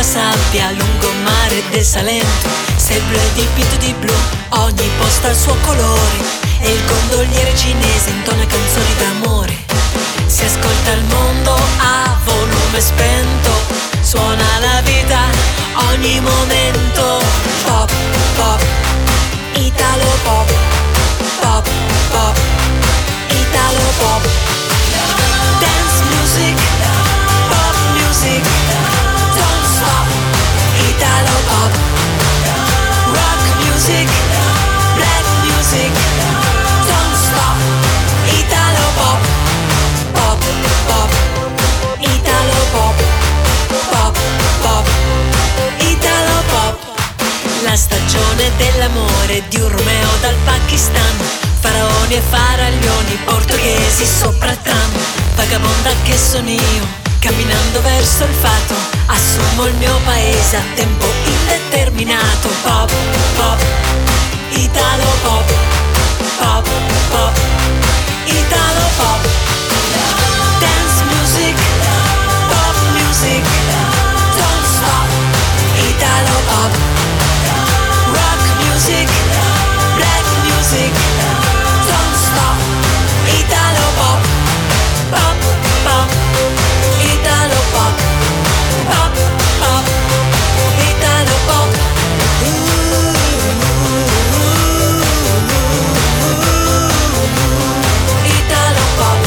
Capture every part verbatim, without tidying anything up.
sabbia, lungomare del Salento. Se il blu è dipinto di blu, ogni posto ha il suo colore, e il gondoliere cinese intona canzoni d'amore. Si ascolta il mondo a volume spento, suona la vita ogni momento. Pop, pop, Italo pop, pop, pop, Italo pop. Dance music, pop music, don't stop, Italo pop. Rock music, black music, don't stop, Italo pop. Pop, pop, Italo pop, pop, pop, Italo pop. La stagione dell'amore di un Romeo dal Pakistan, faraoni e faraglioni portoghesi sopra tram. Vagabonda che sono io, camminando verso il fato, assumo il mio paese a tempo indeterminato. Pop, pop, Italo pop, pop, pop, Italo pop. Dance music, pop music, don't stop, Italo pop. Rock music, black music, don't stop, Italo pop. Pop, pop, Italo pop, pop, pop, Italo pop. Italo pop.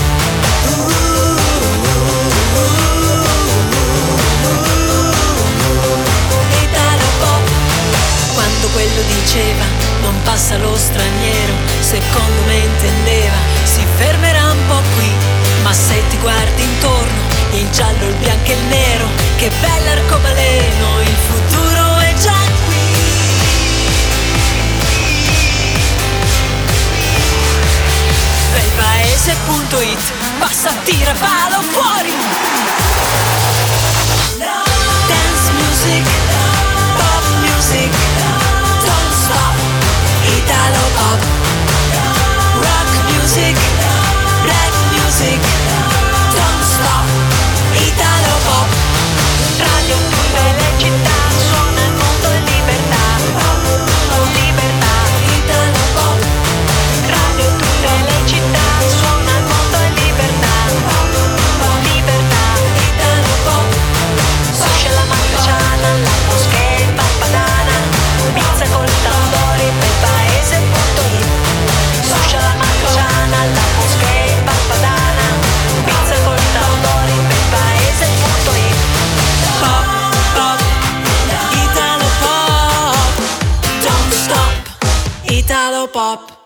Italo pop. Quando quello diceva non passa lo straniero, secondo me intendeva si fermerà un po' qui. Ma se ti guardi intorno, il giallo, il bianco e il nero, che bell'arcobaleno, il futuro è già qui. Belpaese punto it, passa, tira, palo fuori. Dance music, pop music, don't stop, Italo pop. Rock music, black music, don't stop, Italo pop. Radio tutte le città, suona il mondo in libertà, libertà, Italo pop. Radio tutte le città, suona il mondo in libertà, libertà, Italo pop. Soscia la matriciana, la moschea in Pappadana, pizza col tambori, Belpaese punto it. Soscia la matriciana, la moschea in Pappadana, pizza col tambori, Belpaese punto it. Pop, pop, Italo pop, don't stop, Italo pop.